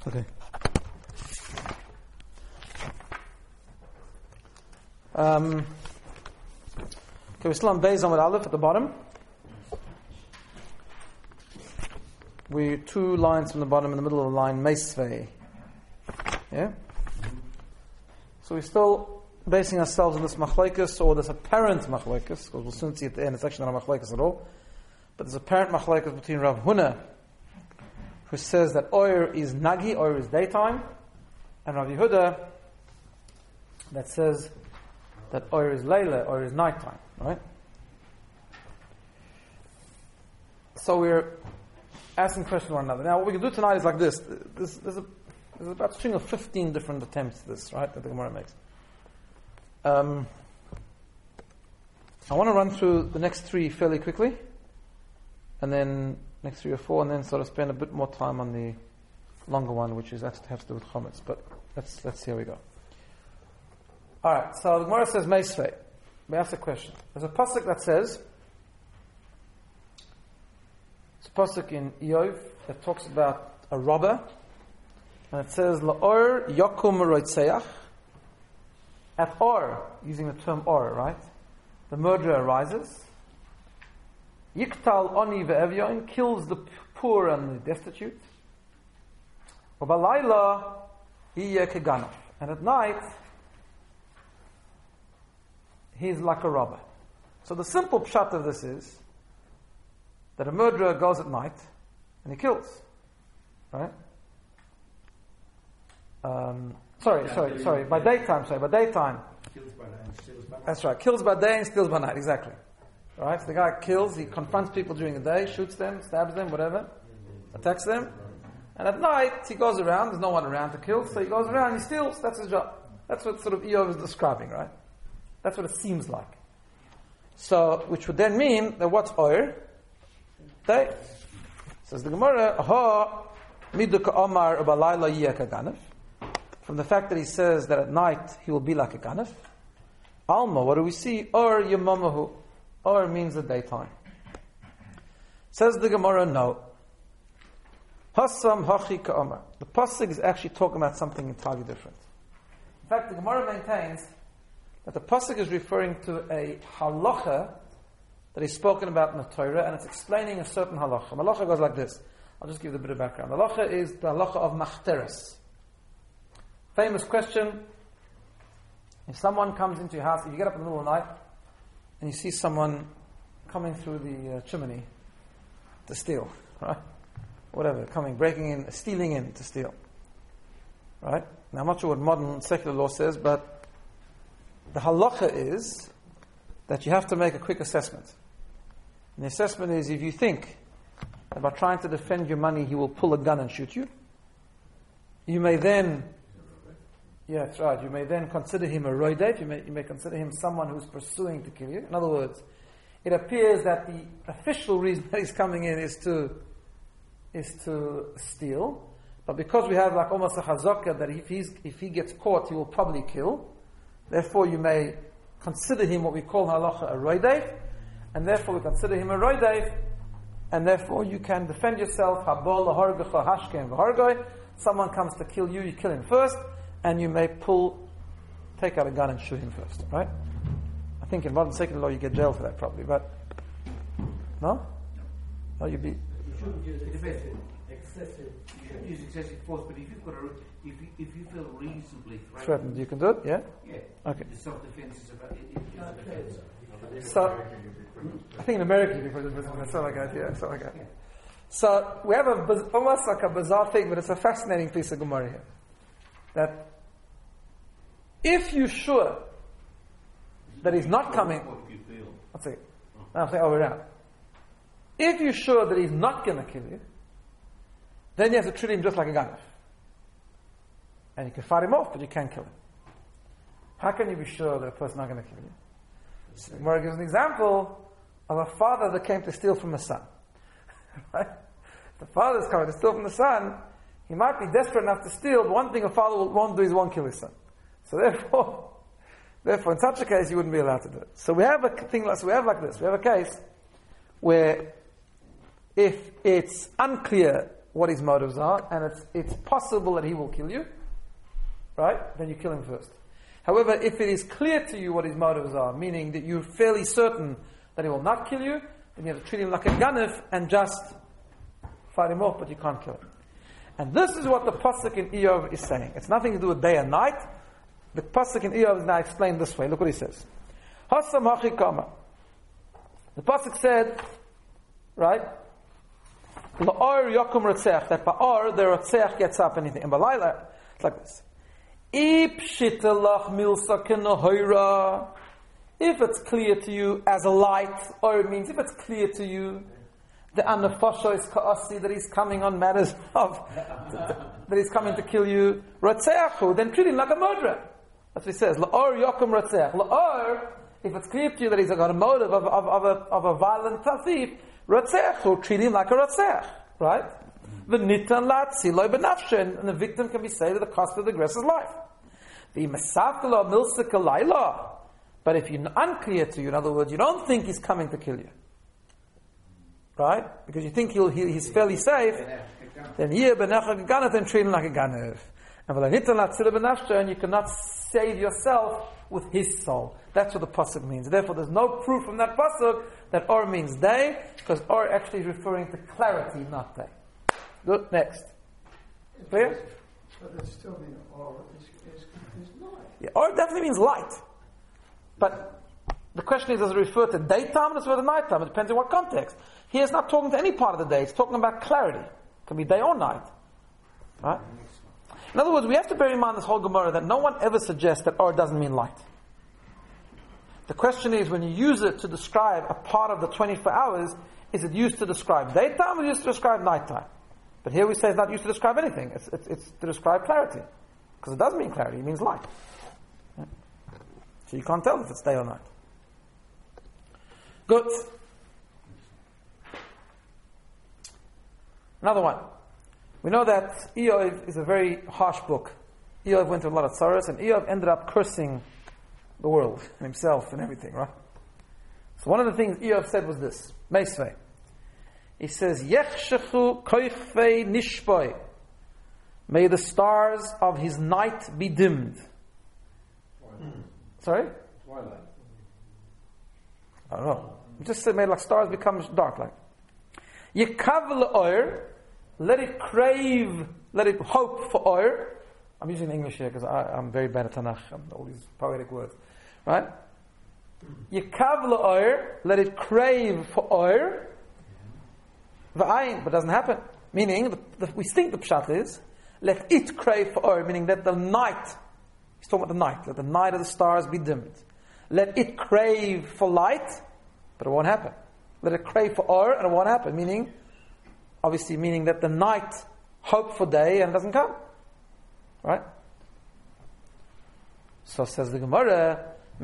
Okay. Okay, we're still on Beis Amud Aleph at the bottom. We're 2 lines from the bottom, in the middle of the line, Meisvei. Yeah? So we're still basing ourselves on this machlokes, or this apparent machlokes, because we'll soon see at the end it's actually not a machlokes at all. But there's apparent machlokes between Rav Huna, who says that Oyer is Nagi, Oyer is daytime, and Rav Yehuda, that says that Oyer is Leila, Oyer is nighttime, right? So we're asking questions to one another. Now, what we can do tonight is like this. There's about a string of 15 different attempts to this, right, that the Gemara makes. I want to run through the next 3 fairly quickly, and then next 3 or 4, and then sort of spend a bit more time on the longer one, which is actually has to do with Chometz. But let's see how we go. All right. So the Gemara says Meisvei. We ask a question. There's a pasuk that says, it's a pasuk in Iyov that talks about a robber, and it says La'or Yakum Roitzeach. At Or, using the term Or, right? The murderer arises. Yiktal Oni ve'evyon, kills the poor and the destitute. Ubalayla hiye keganaf. And at night, he's like a robber. So the simple pshat of this is that a murderer goes at night and he kills. Right? Sorry. By daytime. Kills by day and steals by night. That's right. Kills by day and steals by night. Exactly. All right. So the guy kills. He confronts people during the day, shoots them, stabs them, whatever, attacks them, and at night he goes around. There's no one around to kill, so he goes around and he steals. That's his job. That's what sort of Iyov is describing, right? That's what it seems like. So, which would then mean that what's Oyer? Day. Says the Gemara, Aha miduka Omar ubalayla yiyeh kaganef. From the fact that he says that at night he will be like a ganef. Alma, what do we see? Or yamamahu. Or means the daytime. Says the Gemara, no. Hassam hachi ka'omar. The pasuk is actually talking about something entirely different. In fact, the Gemara maintains that the pasuk is referring to a halacha that is spoken about in the Torah, and it's explaining a certain halacha. Halacha goes like this. I'll just give you a bit of background. The halacha is the halacha of machteres. Famous question: if someone comes into your house, if you get up in the middle of the night and you see someone coming through the chimney to steal, right? Whatever, breaking in, stealing in to steal, right? Now, I'm not sure what modern secular law says, but the halacha is that you have to make a quick assessment. And the assessment is, if you think that by trying to defend your money he will pull a gun and shoot you, you may then, yeah, that's right, you may then consider him a roidev, you may consider him someone who's pursuing to kill you. In other words, it appears that the official reason that he's coming in is to steal, but because we have like almost a chazaka that if he gets caught he will probably kill, therefore you may consider him what we call in halacha a roidev, and therefore we consider him a roidev, and therefore you can defend yourself. Habol lahorgecha hashkem v'hargoi. Someone comes to kill you, you kill him first, and you may take out a gun and shoot him first, right? I think in modern secular law you get jail for that probably, but no? No, you'd be. You shouldn't use excessive. You shouldn't use excessive force, but if you feel reasonably threatened, you can do it, yeah? Yeah. Okay. The self-defense is about it. So, I think in America you can put it, that's not like that, yeah, it's not like that. So, we have almost like a bizarre thing, but it's a fascinating piece of Gemara here. That if you're sure that he's not coming, let's see, I'm saying over around. If you're sure that he's not going to kill you, then you have to treat him just like a ganef. And you can fight him off, but you can't kill him. How can you be sure that a person's not going to kill you? So Gemara gives an example of a father that came to steal from his son. Right? The father's coming to steal from the son. He might be desperate enough to steal, but one thing a father won't do is won't kill his son. So therefore, in such a case, you wouldn't be allowed to do it. So we have a thing like this. We have a case where if it's unclear what his motives are, and it's possible that he will kill you, right? Then you kill him first. However, if it is clear to you what his motives are, meaning that you're fairly certain that he will not kill you, then you have to treat him like a ganef and just fight him off, but you can't kill him. And this is what the pasuk in Iyov is saying. It's nothing to do with day and night. The pasuk in Iyov is now explained this way. Look what he says. Hasam hachikama. The pasuk said, right? La'or yakum ratzech. That ba'or the ratzech gets up and anything. And ba'layla, it's like this. If it's clear to you as a light, or it means if it's clear to you the anafasha is ka'asi, that he's coming on matters of that he's coming to kill you, ratzeachu, then treat him like a murderer. That's what he says. La'or yakum ratzeach. La'or, if it's clear to you that he's got a motive of a violent thief, ratzeachu, treat him like a ratzeach, right? And the victim can be saved at the cost of the aggressor's life. But if you're unclear to you, in other words, you don't think he's coming to kill you, right? Because you think he's fairly safe, then then treat him like a ganev. And you cannot save yourself with his soul. That's what the pasuk means. Therefore, there's no proof from that pasuk that or means day, because or actually is referring to clarity, not day. Good, next. Clear? But it still means or is light. Yeah, or definitely means light. But the question is, does it refer to daytime or does it refer to nighttime? It depends on what context. Here it's not talking to any part of the day, it's talking about clarity. It can be day or night. Right? In other words, we have to bear in mind this whole Gemara that no one ever suggests that or doesn't mean light. The question is, when you use it to describe a part of the 24 hours, is it used to describe daytime or used to describe nighttime? But here we say it's not used to describe anything. It's to describe clarity. Because it does mean clarity, it means light. Yeah. So you can't tell if it's day or night. Good. Another one. We know that Iyov is a very harsh book. Iyov went through a lot of sorrows, and Iyov ended up cursing the world, and himself, and everything, right? So one of the things Iyov said was this, Meisvei. He says, Yechshechu koichvei nishboi. May the stars of his night be dimmed. Sorry? Twilight. I don't know. It just said, may like stars become dark, like. Yekav le'oir, let it crave, let it hope for oir. I'm using English here because I'm very bad at Tanakh, all these poetic words. Right? Yekav le'oir, let it crave for oir. V'ayin, but it doesn't happen. Meaning, we think the pshat is, let it crave for oir, meaning that the night, he's talking about the night, let the night of the stars be dimmed. Let it crave for light, but it won't happen. Let it crave for oir, and it won't happen. Meaning, obviously meaning that the night hope for day and doesn't come. Right? So says the Gemara,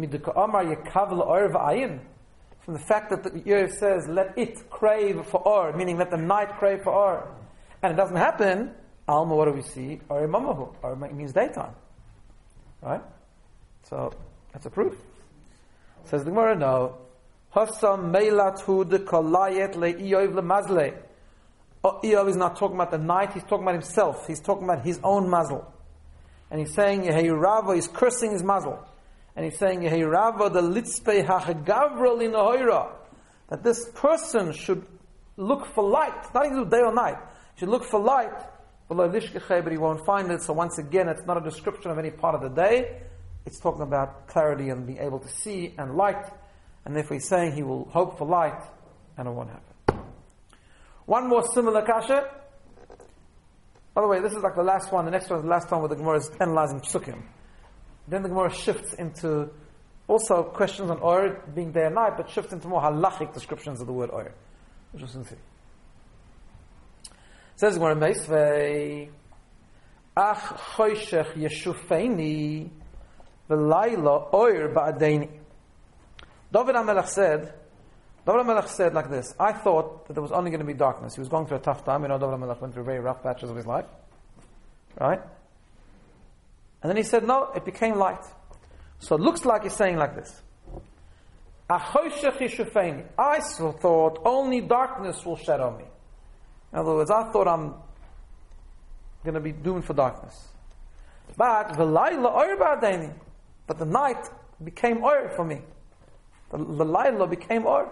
from the fact that the Iyov says, let it crave for or, meaning let the night crave for or, and it doesn't happen, Alma, what do we see? Or mamahu. Or means daytime. Right? So, that's a proof. Says the Gemara, no. Hasam meilathu de kolayet le Iyov le mazle. Iyov is not talking about the night, he's talking about himself. He's talking about his own mazel. And he's saying, Yehi Rava, he's cursing his mazel. And he's saying, Yehi Rava, the litzpei hachagavra linahoira. That this person should look for light, not even day or night. Should look for light, but he won't find it. So once again, it's not a description of any part of the day. It's talking about clarity and being able to see and light. And therefore he's saying he will hope for light, and it won't happen. One more similar kasha. By the way, this is like the last one. The next one is the last one where the Gemara is analyzing psukim. Then the Gemara shifts into also questions on oir being day and night, but shifts into more halachic descriptions of the word oir. Which we'll soon see. Says the Gemara, Meisvei, Ach choshech yeshufeini v'layla oir ba'adeini. David HaMelech said like this, I thought that there was only going to be darkness. He was going through a tough time. You know, David HaMelech went through very rough patches of his life. Right? And then he said, no, it became light. So it looks like he's saying like this. I thought only darkness will shadow me. In other words, I thought I'm going to be doomed for darkness. But v'layla oir ba'adaini. But the night became oir for me. The layla became oir.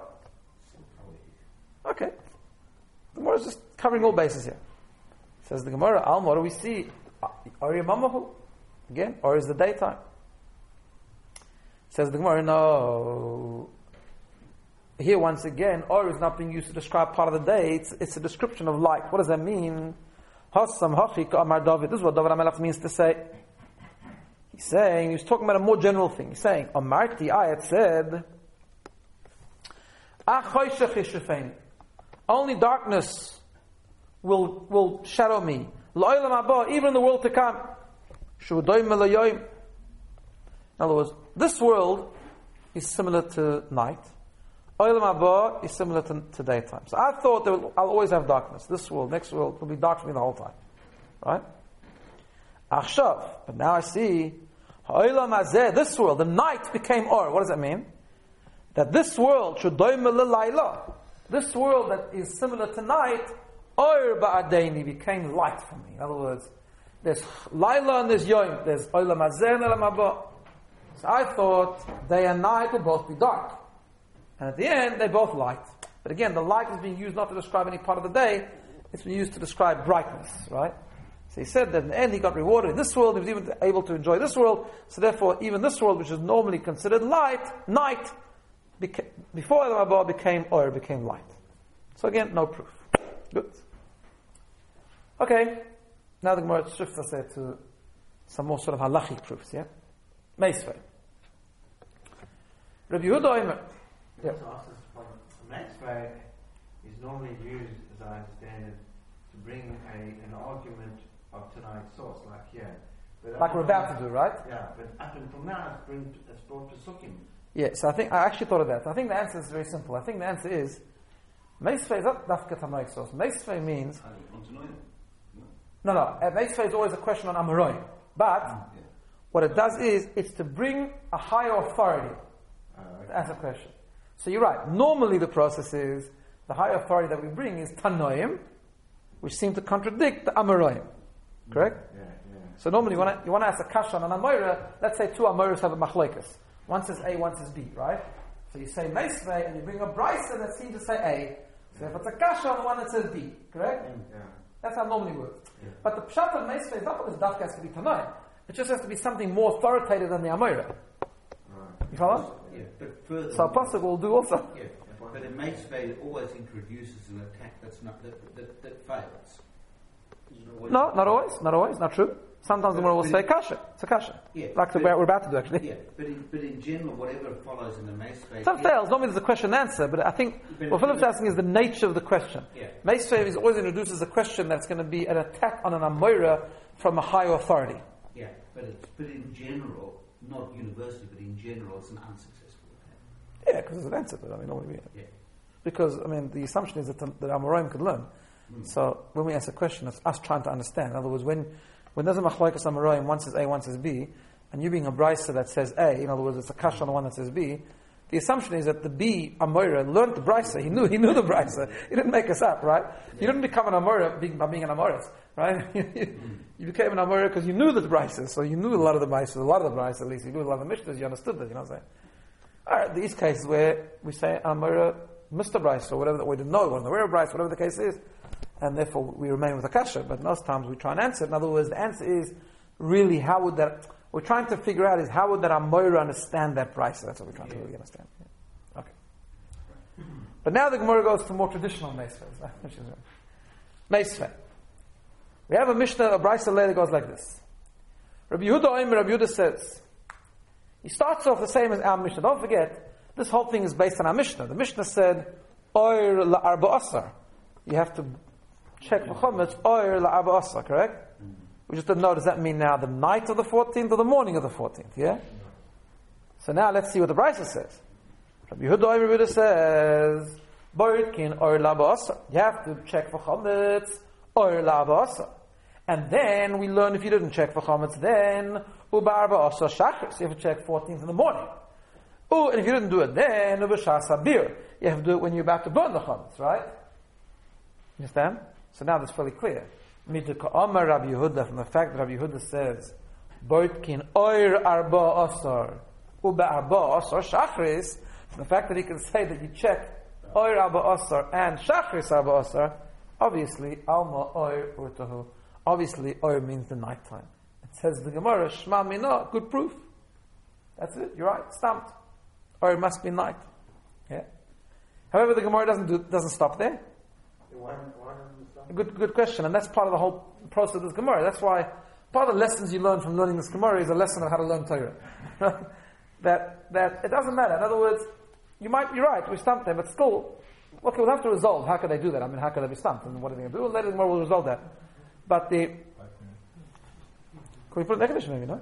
Okay. The Gemara is just covering all bases here. Says the Gemara, Alma, what do we see? Oir yamamahu. Again, or is the daytime? Says the Gemara, no. Here once again, or is not being used to describe part of the day. It's a description of light. What does that mean? Hassam hachik amar David. This is what David HaMelech means to say. He's saying, he's talking about a more general thing. He's saying, Amarti ayat said, only darkness will shadow me. Even in the world to come. In other words, this world is similar to night. Olam haba is similar to daytime. So I thought I'll always have darkness. This world, next world, will be dark for me the whole time. Right? Achshav. But now I see, Olam hazeh, this world, the night became or. What does that mean? That this world should doim l'layla. This world that is similar to night, or ba'adaini, became light for me. In other words, there's Laila and there's Yom. There's Olam hazeh and Olam haba. So I thought day and night will both be dark. And at the end, they're both light. But again, the light is being used not to describe any part of the day, it's being used to describe brightness, right? So he said that in the end he got rewarded in this world, he was even able to enjoy this world, so therefore even this world, which is normally considered night, before Olam haba became or became light. So again, no proof. Good. Okay, now the Gemara shifts us there to some more sort of halachic proofs, yeah? Meisvei. Rabbi Yehuda Omer. Yeah. Meisvei is normally used, as I understand it, to bring an argument of tonight's source, like here. But like we're about to do, right? Yeah, but up until now it's brought to Sukkim. Yeah, so I actually thought of that. I think the answer is very simple. I think the answer is Meisvei is not dafka tonight's source. Meisvei means no. Meisvei is always a question on Amoraim. But what it does is it's to bring a higher authority to answer a question. So you're right. Normally the process is the higher authority that we bring is Tanoim, which seem to contradict the Amoraim. Correct? Yeah. So normally you want to ask a kasha on an Amora. Let's say two Amoras have a machlekes. One says A, one says B, right? So you say Meisvei and you bring a brisa that seems to say A. So if it's a kasha on the one that says B, correct? Yeah. That's how it normally works. Yeah. But the pshat of Meisvei is not because dafka has to be Tanoim. It just has to be something more authoritative than the Amora. Right. You follow? Yeah, but further. So Pasuk will do also. Yeah, but in Meisvei always introduces an attack that fails. No, not always, not true. Sometimes the Gemara will say kasha. It's a kasha. Yeah, like we're about to do actually. Yeah, but in general, whatever follows in the Meisvei. Some fails. Normally there's a question and answer, but I think what Philip's asking is the nature of the question. Yeah. Meisvei is always introduces a question that's going to be an attack on an Amora from a higher authority. Yeah, but in general, not universally, but in general, it's an unsuccessful attack. Yeah, because it's an answer. But normally because the assumption is that Amoraim could learn. So when we ask a question, it's us trying to understand. In other words, when there's a machlokes Amoraim, one says A, one says B, and you being a brisa that says A, in other words, it's a kasha on the one that says B, the assumption is that the B Amora learned the brisa. He knew the brisa. He didn't make us up, right? You didn't become an Amora by being an Amoris, right? You became an Amora because you knew the brisa. So you knew a lot of the brisa, at least you knew a lot of the mishnahs. You understood that. You know what I'm saying? All right, these cases where we say Amora Mr. Brisa or whatever that we didn't know, wasn't aware of brisa, whatever the case is, and therefore we remain with a kasha. But most times we try and answer. In other words, the answer is really how would that. We're trying to figure out is how would that Amora understand that brisa. That's what we're trying to really understand. Yeah. Okay. But now the Gemara goes to more traditional meisvei. Meisvei. We have a mishnah, a brisa later goes like this. Rabbi Yehuda says, he starts off the same as our mishnah. Don't forget, this whole thing is based on our mishnah. The mishnah said, Oir la'arba asar. You have to check for chometz, Oir la'arba asar, correct? We just don't know, does that mean now the night of the 14th or the morning of the 14th, yeah? So now let's see what the brisa says. Rabbi Yehuda says, Boritkin Oir la'arba asar. You have to check for chometz, Oir la'arba asar. And then we learn if you didn't check for chometz, then uba arba asar shachris. You have to check 14th in the morning. And if you didn't do it then, uba shas habir. You have to do it when you're about to burn the chometz, right? You understand? So now that's fairly clear. Midika Amar Rabbi Yehuda, from the fact that Rabbi Yehuda says, Boitkin oir arba asar, uba arba asar shachris, from the fact that he can say that you check oir arba asar and shachris arba asar, obviously, alma oir urtahu. Obviously, oir means the nighttime. It says the Gemara, Shma Mina, good proof. That's it, you're right, stamped. Oir must be night. Yeah. However, the Gemara doesn't stop there. Why doesn't it stop? Good question, and that's part of the whole process of this Gemara. That's why part of the lessons you learn from learning this Gemara is a lesson on how to learn Torah. that it doesn't matter. In other words, you're right, we stumped them, but still, okay, we'll have to resolve how could they do that. I mean, how could they be stumped, and what are they going to do? Later the Gemara will resolve that. But can we put an condition maybe, no?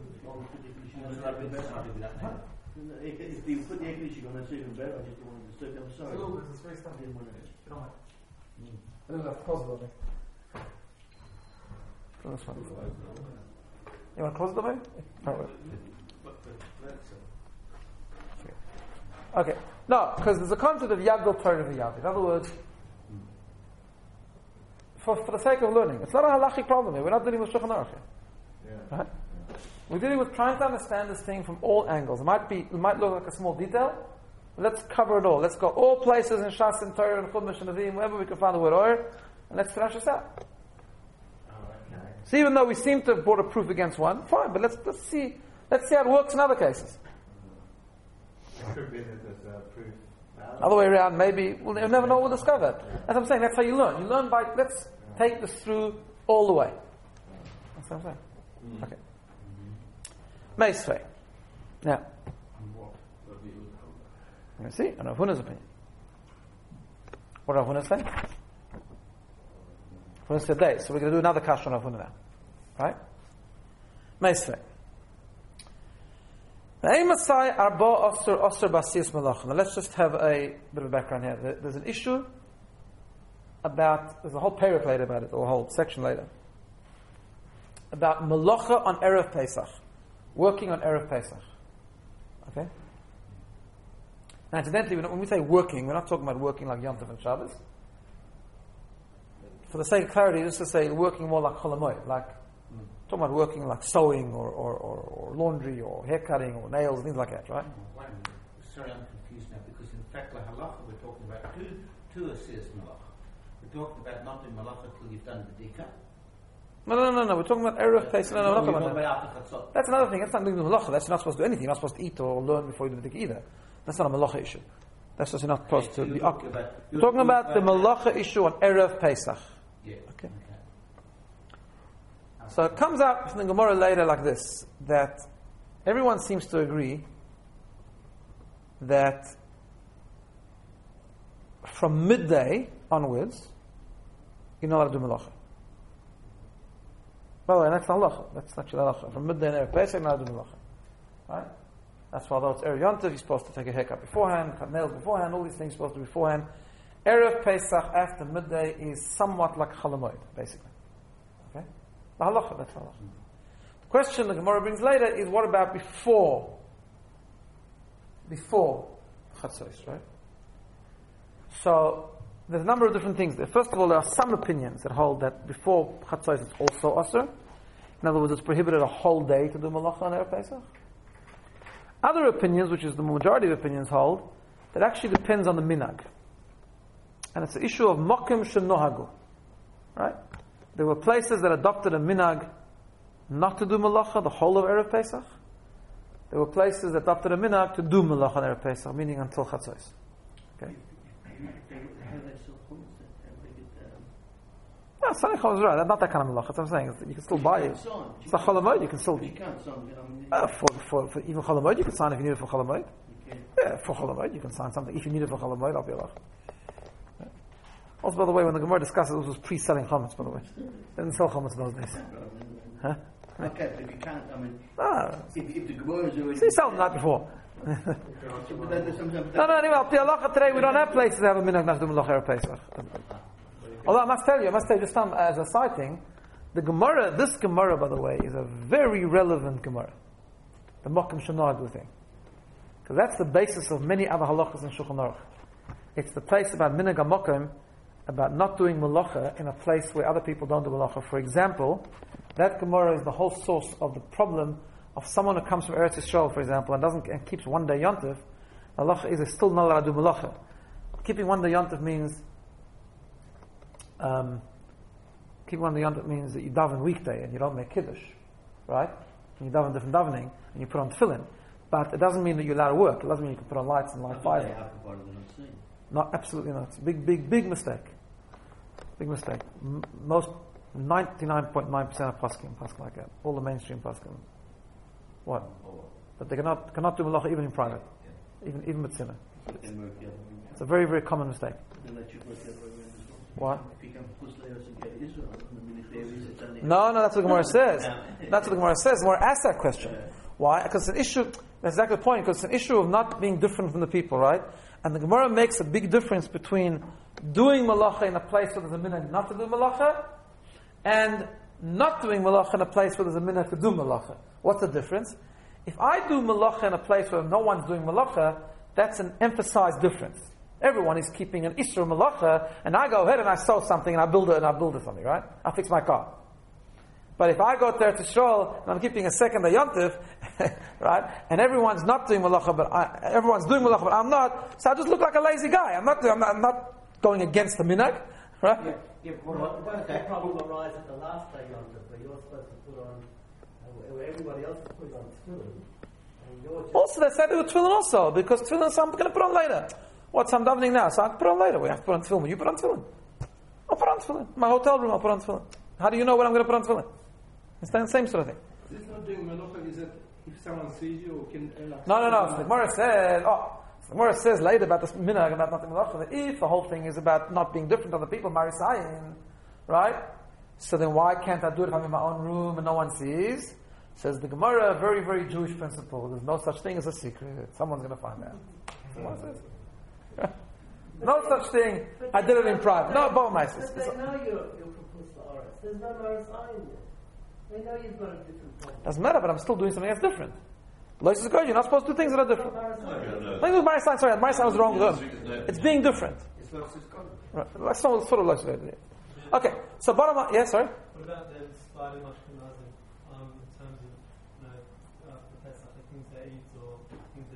If you put the air conditioning on, that's even better. I just don't want to disturb them. I'm sorry. It's very stumpy. I don't have to close the building. You want to close the building? Okay. No, because there's a concept of Yagdol Torah v'Yavad. In other words, for the sake of learning, it's not a halachic problem here. We're not dealing with Shulchan Aruch here. Right? We're dealing with trying to understand this thing from all angles. It might look like a small detail. Let's cover it all. Let's go all places in Shas and Torah and Chumash and Nevi'im, wherever we can find the word oir, and let's finish this out. So even though we seem to have brought a proof against one, fine, but let's see how it works in other cases. It could be that there's a proof. Other way around, maybe we'll never know. We'll discover it. As I'm saying, that's how you learn. You learn by let's take this through all the way. That's what I'm saying. Okay. Meisvei. Now, you see, and Rav Huna's opinion. What Rav Huna say? Rav Huna said day. So we're going to do another kasha on Rav Huna now, right? Meisvei. Now let's just have a bit of a background here. There's an issue there's a whole paragraph later about it, or a whole section later, about Malacha on Erev Pesach, working on Erev Pesach. Okay? Now incidentally, when we say working, we're not talking about working like Yom Tov and Shabbos. For the sake of clarity, just to say working more like Chol Hamoed, like talking about working like sewing or laundry or hair cutting or nails, things like that, right? Sorry, I'm confused now, because in fact, like halacha, we're talking about two assist malacha. We're talking about not doing malacha till you've done the dika. No. We're talking about Erev Pesach. No, we're not talking about that. After Chatzot. That's another thing. That's not doing the malacha. That's you're not supposed to do anything. You're not supposed to eat or learn before you do the dika either. That's not a malacha issue. That's just you're not supposed to be occupied. We're talking about the malacha issue on Erev Pesach. Yeah. Okay. So it comes out from the Gemara later like this, that everyone seems to agree that from midday onwards, you're not allowed to do malacha. By the way, that's not halacha. That's not halacha. From midday and Erev Pesach, you're not allowed to do malacha. Right? That's why, although it's Erev Yom Tov, you're supposed to take a haircut beforehand, cut nails beforehand, all these things are supposed to be beforehand. Erev Pesach after midday is somewhat like Chol Hamoed, basically. Okay? The halacha, that's halacha. The question the Gemara brings later is, what about before Chatzos, right? So, there's a number of different things there. First of all, there are some opinions that hold that before Chatzos it's also Asr. In other words, it's prohibited a whole day to do Malacha on Erev Pesach. Other opinions, which is the majority of opinions, hold that actually depends on the minhag. And it's the issue of Mokim Shenohagu. Right? There were places that adopted a minhag not to do Malacha the whole of Erev Pesach. There were places that adopted a minhag to do Malacha on Erev Pesach, meaning until Chatzos. Okay? No, Sunday Chol is right. That's not that kind of malacha. That's what I'm saying. You can still buy it. It's a Chol Hamoed. You can still. You can't sign. For even Chol Hamoed, you can sign if you need it for Chol Hamoed. Yeah, for Chol Hamoed, you can sign something. If you need it for Chol Hamoed, I'll be allowed. Yeah. Also, by the way, when the Gemara discusses, this was pre-selling chametz. By the way, they didn't sell chametz in those days. Huh? Okay, but if you can't, I mean, if the Gemara is already. See, sell the night before. No. Anyway, Al-Pi today we don't have places that have a minhag not to do Malacha Erev Pesach. Although I must tell you just as a side thing, this Gemara, by the way, is a very relevant Gemara. The Mokim Shenohagu thing. Because that's the basis of many other halachas in Shulchan Aruch. It's the place about Minhag HaMokim about not doing malacha in a place where other people don't do malacha. For example, that Gemara is the whole source of the problem of someone who comes from Eretz Yisrael, for example, and keeps one day Yontif. Malacha is still not allowed to do malacha. Keeping one day Yontif means keeping one day Yontif means that you daven weekday and you don't make kiddush, right? And you daven different davening and you put on tefillin. But it doesn't mean that you're allowed to work. It doesn't mean you can put on lights and light fire. No, absolutely not. It's a big mistake. Big mistake. Most 99.9% of poskim like that. All the mainstream poskim. What? But they cannot do malacha even in private, even with sinner. It's a very, very common mistake. What? No, that's what the Gemara says. That's what the Gemara says. The Gemara asks that question. Why? Because it's an issue. That's exactly the point. Because it's an issue of not being different from the people, right? And the Gemara makes a big difference between doing malacha in a place where there's a minhag not to do malacha, and not doing malacha in a place where there's a minhag to do malacha. What's the difference? If I do malacha in a place where no one's doing malacha, that's an emphasized difference. Everyone is keeping an Isra malacha, and I go ahead and I sew something and I build something, right? I fix my car. But if I go to Eretz Yisrael and I'm keeping a second day Yontif, right? And everyone's not doing malacha, everyone's doing malacha, but I'm not. So I just look like a lazy guy. I'm not going against the minhag, right? Won't that problem arise at the last day Yontif, where you're supposed to put on, where everybody else is putting on tefillin? Also, they said they were tefillin also, because tefillin I'm going to put on later. What's I'm davening now? So I can put on later. We have to put on tefillin. You put on tefillin. I'll put on tefillin. My hotel room, I'll put on tefillin. How do you know when I'm going to put on tefillin? It's the same sort of thing. Is this not doing malacha? Is it if someone sees you or can... No. The Gemara says later about this minhag about not doing malacha, that if the whole thing is about not being different than the people, marisayin, right? So then why can't I do it if I'm in my own room and no one sees? Says the Gemara, a very, very Jewish principle. There's no such thing as a secret. Someone's going to find out. Someone says. No such thing. I did it in private. No, but they know you're proposed to Oris. There's no marisayin there. They know you've got a different problem. Doesn't matter, but I'm still doing something that's different. Lois is good. You're not supposed to do things that are different. Marisayin. Sorry, Marisayin was wrong with him. It's being different. Right. That's sort of Lois. Okay, so bottom line, yeah, sorry? What about the sliding Ashkenazim in terms of, the Pesach, the things they eat or things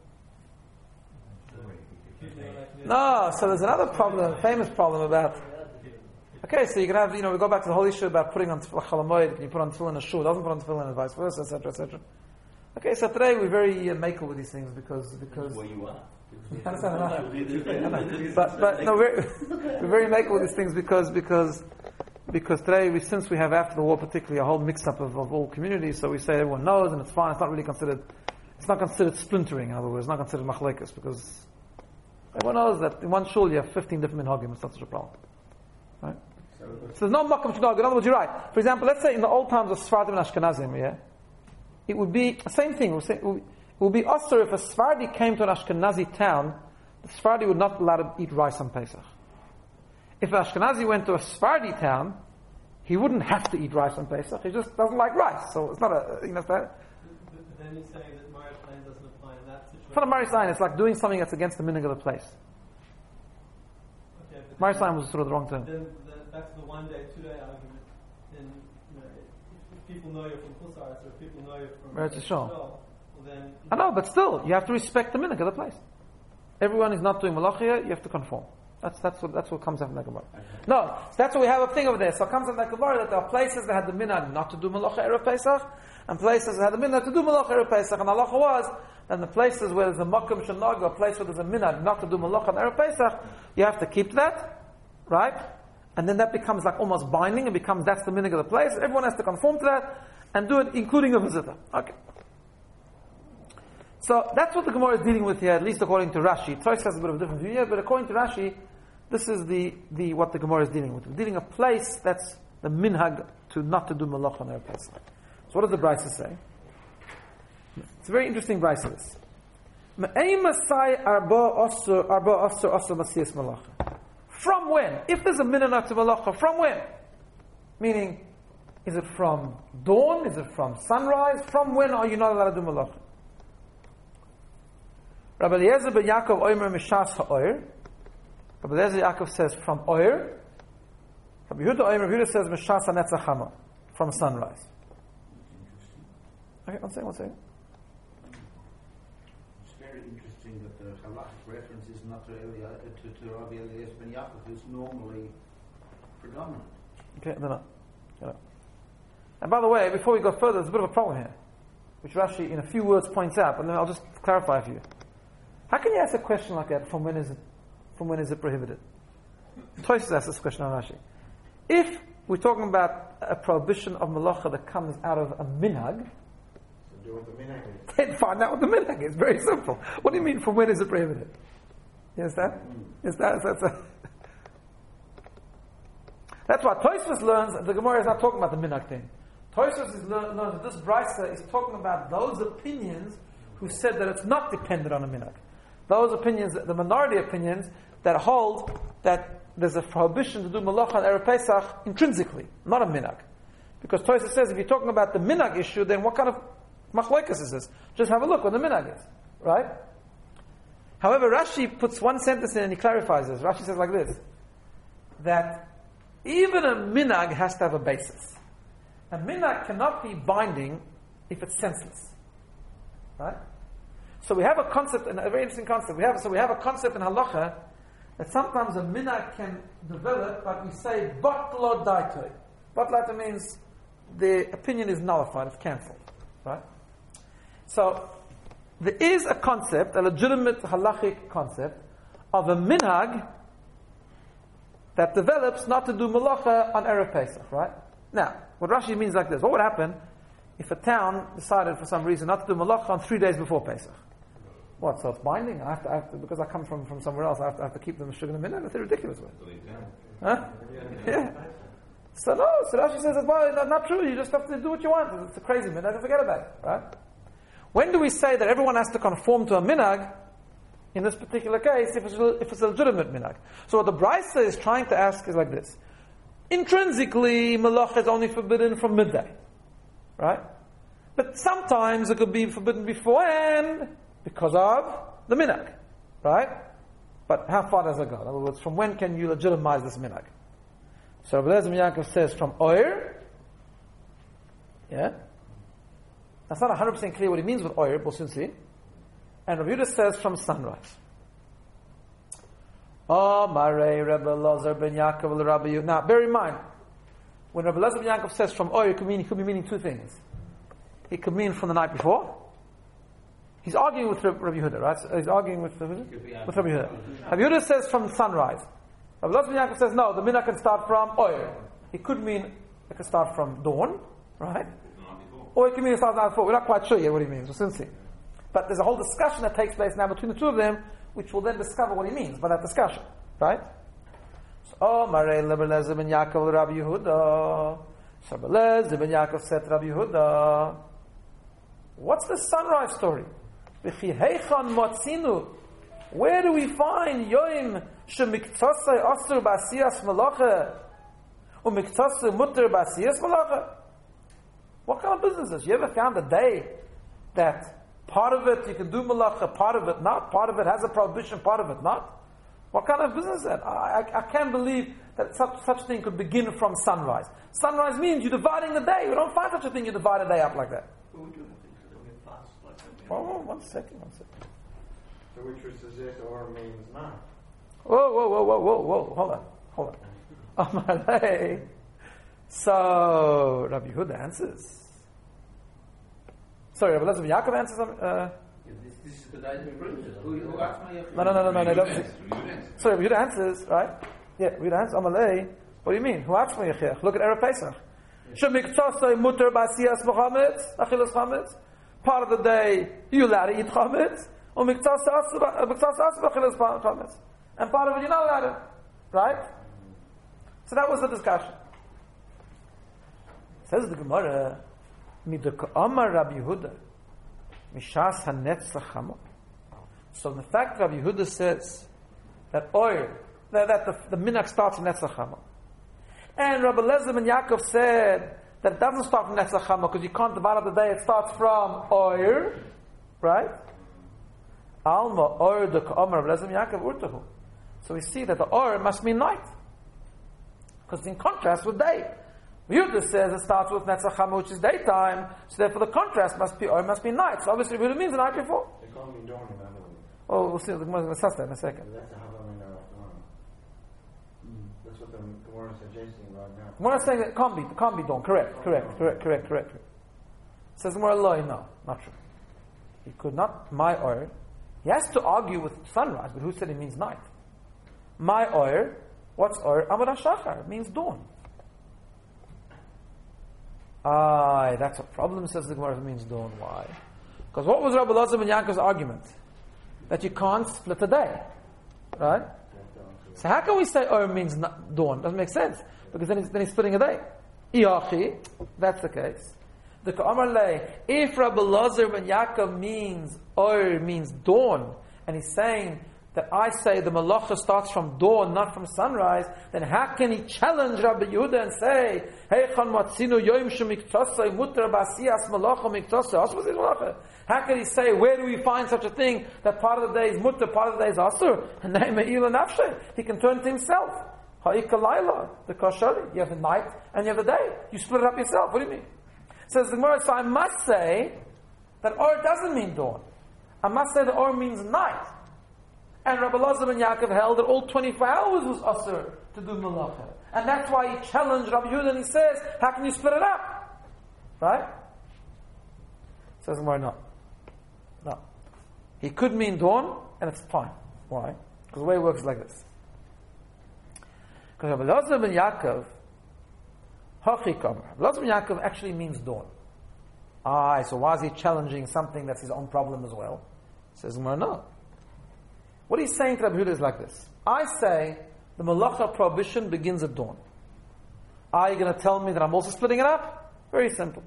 they do? No, so there's another problem, a famous problem about... Okay, so you can have, we go back to the whole issue about putting on Chalamoid, can you put on tefillin a shoe, doesn't put on tefillin and vice versa, etc., etc. Okay, so today we're very makel with these things because where you are. But no, we're very makel with these things because today since we have after the war particularly a whole mix-up of all communities, so we say everyone knows and it's fine. It's not considered splintering. In other words, it's not considered machlekes because everyone knows that in one shul you have 15 different minhagim. It's not such a problem, right? So there's no makam shnag. In other words, you're right. For example, let's say in the old times of Sfardim and Ashkenazim, yeah, it would be the same thing. It would be usher if a Sephardi came to an Ashkenazi town, the Sephardi would not allow to eat rice on Pesach. If an Ashkenazi went to a Sephardi town, he wouldn't have to eat rice on Pesach. He just doesn't like rice, so it's not a that. But then you're saying that marisayin doesn't apply in that situation. It's not a marisayin. It's like doing something that's against the minhag of the place. Okay, marisayin was sort of the wrong term. Then back to the 1 day, 2 day argument. Then if people know you're from Kusaris or if people know you're from Eretz Yisrael, well, then I know, but still, you have to respect the minhag of the place. Everyone is not doing malachia, you have to conform. That's what comes out from the Gemara. Okay. No, that's what we have a thing over there. So it comes out from the Gemara that there are places that had the minhag not to do malacha erev Pesach, and places that had the minhag to do malacha erev Pesach. And halacha was that the places where there's a makom shenag, a place where there's a minhag not to do malacha erev Pesach, you have to keep that, right? And then that becomes like almost binding. It becomes that's the minhag of the place. Everyone has to conform to that and do it, including a visitor. Okay. So that's what the Gemara is dealing with here, at least according to Rashi. Tosfos has a bit of a different view here, but according to Rashi, this is the what the Gemara is dealing with. We're dealing a place that's the minhag to not to do malacha on Erev Pesach. So what does the Brisa say? It's a very interesting Brisa. This. From when? If there's a minhag to malacha, from when? Meaning, is it from dawn? Is it from sunrise? From when are you not allowed to do malacha? Rabbi Eliezer ben Yaakov Omer Mishas Ha'or. Rabbi Eliezer Yaakov says from Oyer. Rabbi Yehuda says Mishas HaNetzach Hama, from sunrise. Okay, one second. It's very interesting that the halachic reference is not to Rabbi Eliezer ben Yaakov, who's normally predominant. Okay, no. And by the way, before we go further, there's a bit of a problem here, which Rashi in a few words points out, but then I'll just clarify for you. How can you ask a question like that? From when is it prohibited? Tosfos asks this question on Rashi. If we're talking about a prohibition of malacha that comes out of a minhag, So do what the minhag is. then find out what the minhag is. Very simple. What do you mean? From when is it prohibited? You understand? That's why Tosfos learns that the Gemara is not talking about the minhag thing. Tosfos learns that this brisa is talking about those opinions who said that it's not dependent on a minhag. Those opinions, the minority opinions, that hold that there's a prohibition to do malacha on Erev Pesach intrinsically, not a minhag. Because Tosfos says if you're talking about the minhag issue, then what kind of machlokes is this? Just have a look what the minhag is, right? However, Rashi puts one sentence in and he clarifies this. Rashi says like this, that even a minhag has to have a basis. A minhag cannot be binding if it's senseless, right? So we have a concept, and a very interesting concept. We have a concept in halacha that sometimes a minhag can develop, but we say batlo daitoi. Batlo means the opinion is nullified, it's cancelled, right? So there is a concept, a legitimate halachic concept of a minhag that develops not to do malacha on Erev Pesach, right? Now, what Rashi means like this: what would happen if a town decided for some reason not to do malacha on 3 days before Pesach? What? So it's binding? I have to because I come from somewhere else. I have to keep them sugar in a minute. That's a ridiculous way. Huh? Yeah. So no. So Rashi says, well, that's not true. You just have to do what you want. It's a crazy minhag. Forget about it, right? When do we say that everyone has to conform to a minhag? In this particular case, if it's a legitimate minhag. So what the Brisa is trying to ask is like this: intrinsically, malacha is only forbidden from midday, right? But sometimes it could be forbidden beforehand because of the minhag, right? But how far does it go? In other words, from when can you legitimize this minhag? So Rabbi Eliezer ben Yaakov says from Oyer. Yeah, that's not 100% clear what he means with Oyer, but we'll soon see. And Rabbi Yehuda says from sunrise. Oh, Marei Rabbi Eliezer ben Yaakov Rabbi Yehuda. Now, bear in mind, when Rabbi Eliezer ben Yaakov says from Oyer, he could be meaning two things. He could mean from the night before. He's arguing with Rabbi Yehuda, right? So he's arguing with Rabbi Yehuda. Rabbi Yehuda says from sunrise. Rabbi Eliezer ben Yaakov says no, the minhag can start from Oyer. It could mean it can start from dawn, right? Or it can mean it starts from before. We're not quite sure yet what he means. We'll soon see. But there's a whole discussion that takes place now between the two of them, which will then discover what he means by that discussion, right? So, Marei Rabbi Eliezer ben Yaakov Rabbi Yehuda. So Rabbi Eliezer ben Yaakov said to Rabbi Yehuda, what's the sunrise story? Where do we find Yoim shemiktasei asur b'asiyas malacha umiktasei muter b'asiyas malacha? What kind of business is this? You ever found a day that part of it you can do malacha, part of it not, part of it has a prohibition, part of it not? What kind of business is that? I can't believe that such thing could begin from sunrise. Sunrise means you're dividing the day. We don't find such a thing, you divide a day up like that. Oh, one second. So which would suggest or means not. Whoa, hold on. Amalei. So, Rabbi Yehuda answers. Sorry, Rabbi Eliezer ben Yaakov answers. This is the guy who proves it. Who asked me? No. Sorry, Rabbi Yehuda answers, right? Yeah, Rabbi Yehuda answers. Amalei. What do you mean? Who asked me? Look at Erev Pesach. Shemiktasei muter b'asiyas chametz, achilas chametz. Part of the day you're allowed to eat chametz, or miktas asur achilas chametz, and part of it you're not allowed to, right? So that was the discussion. Says the Gemara, miduk Amar Rabbi Yehuda, mishas hanetzach hama. So the fact Rabbi Yehuda says that the minhag starts in netzach hama, and Rabbi Eliezer ben Yaakov said that it doesn't start from Netzach Hama because you can't divide up the day. It starts from Oyer, right? Alma Oyer de Ka'amar Rabbi Eliezer ben Yaakov Urtahu. So we see that the or must mean night. Because it's in contrast with day. Yehuda says it starts with Netzach Hama, which is daytime, so therefore the contrast must be or must be night. So obviously Yehuda means the night before. It can't be dawn in other words. Oh, we'll see. The Gemara is going to discuss that in a second. That's a Havamina Rahman. That's what the Gemara is suggesting right now. Gemara is saying that it can't be dawn. Correct. Says Gemara, no, not true. He could not, my or. He has to argue with sunrise, but who said it means night? My or, what's or? Amar HaShachar, it means dawn. That's a problem, says the Gemara, it means dawn. Why? Because what was Rabbi Elazar ben Yankov's argument? That you can't split a day. Right? So how can we say or means dawn? Doesn't make sense. Because then he's splitting a day. Iachi, that's the case. The Ka'amar Le, if Rabbi Elazar ben Yaakov means or means dawn, and he's saying that I say the malacha starts from dawn, not from sunrise, then how can he challenge Rabbi Yehuda and say, Heichon matzinu yoim shemiktosai mutar ba'asiyas malacha miktosai asur b'zis malacha? How can he say, where do we find such a thing that part of the day is mutar, part of the day is asur? And he can turn to himself. Ha'ikalayla, the kashari. You have the night and you have the day. You split it up yourself. What do you mean? Says the Gemara, so I must say that or doesn't mean dawn. I must say that or means night. And Rabbi Elazar ben Yaakov held that all 24 hours was asur to do malacha. And that's why he challenged Rabbi Yehuda and he says, how can you split it up? Right? Says the Gemara, no. He could mean dawn, and it's fine. Why? Because the way it works is like this. Because Rabbi Elazar ben Yaakov, Rabbi Elazar ben Yaakov actually means dawn. So why is he challenging something that's his own problem as well? Says the Gemara, no. What he's saying to Rabbi Yehuda is like this. I say the malacha prohibition begins at dawn. Are you going to tell me that I'm also splitting it up? Very simple.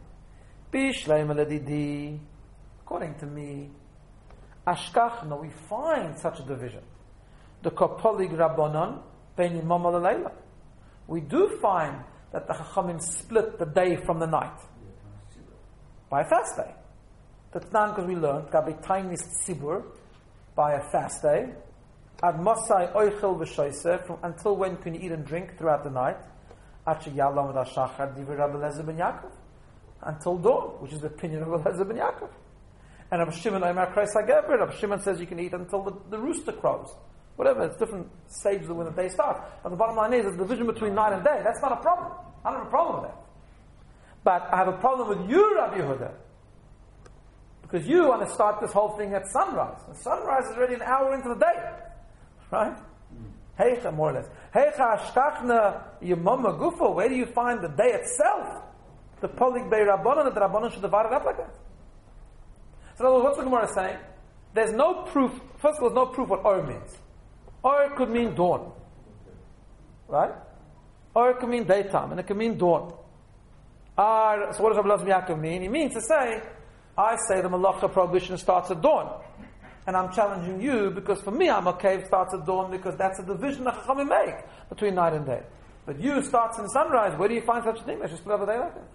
According to me, Ashkachna, we find such a division. The Kopolig Rabbanon, Bein Imam Al-Layla. We do find that the Chachamim split the day from the night. By a fast day. That's not because we learned, Gabi Tainis Tzibur, by a fast day. Ad Masai Oichel V'Shoiseh, from until when can you eat and drink throughout the night? Achi Yalam Ad Shachar Divrei Rabbi Elazar ben Yaakov. Until dawn, which is the opinion of Rabbi Elazar ben Yaakov. And Rabbi Shimon Omer Kreis HaGever, Rabbi Shimon says you can eat until the rooster crows. Whatever, it's different stages of when the day starts. But the bottom line is, there's a division between night and day. That's not a problem. I don't have a problem with that. But I have a problem with you, Rabbi Yehuda. Because you want to start this whole thing at sunrise. And sunrise is already an hour into the day. Right? Heicha, more or less. Heicha ashkachna yemama gufa. Where do you find the day itself? The polig bei rabbanon, that the rabbanon should divide it up like that. So in other words, what's the Gemara saying? There's no proof. First of all, there's no proof what or means. Or could mean dawn. Right? Or it could mean daytime, and it could mean dawn. So what does Rabbi Elazar ben Yaakov mean? He means to say, I say the malacha prohibition starts at dawn. And I'm challenging you, because for me, I'm okay if it starts at dawn, because that's a division that Chachamim make between night and day. But you starts in sunrise. Where do you find such a thing? Let's just split up a day like that.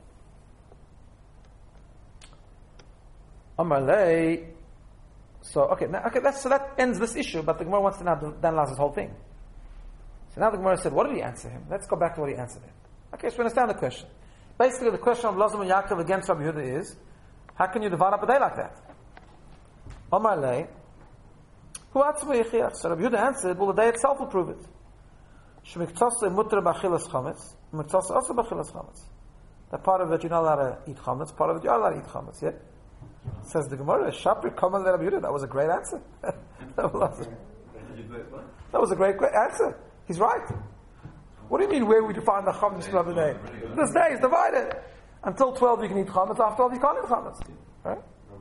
Amalei. So that ends this issue, but the Gemara wants to now analyze this whole thing. So now the Gemara said, what did he answer him? Let's go back to what he answered him. Okay, so we understand the question. Basically, the question of Elazar ben Yaakov against Rabbi Yehuda is, how can you divide up a day like that? Omar lei, who atzma yichiach? So Rabbi Yehuda answered, well, the day itself will prove it. Shemiktosei mutter b'achilas chametz, miktosei also b'achilas chametz. That part of it you're not allowed to eat chametz, part of it you're allowed to eat chametz, yeah? Says the Gemara, Shapir Kamal Rabbi Yehuda. That was a great answer. That was a great answer. He's right. What do you mean, where we define the chametz of the day? This day is divided. Until 12 you can eat chametz, after 12 you can't eat chametz. Right?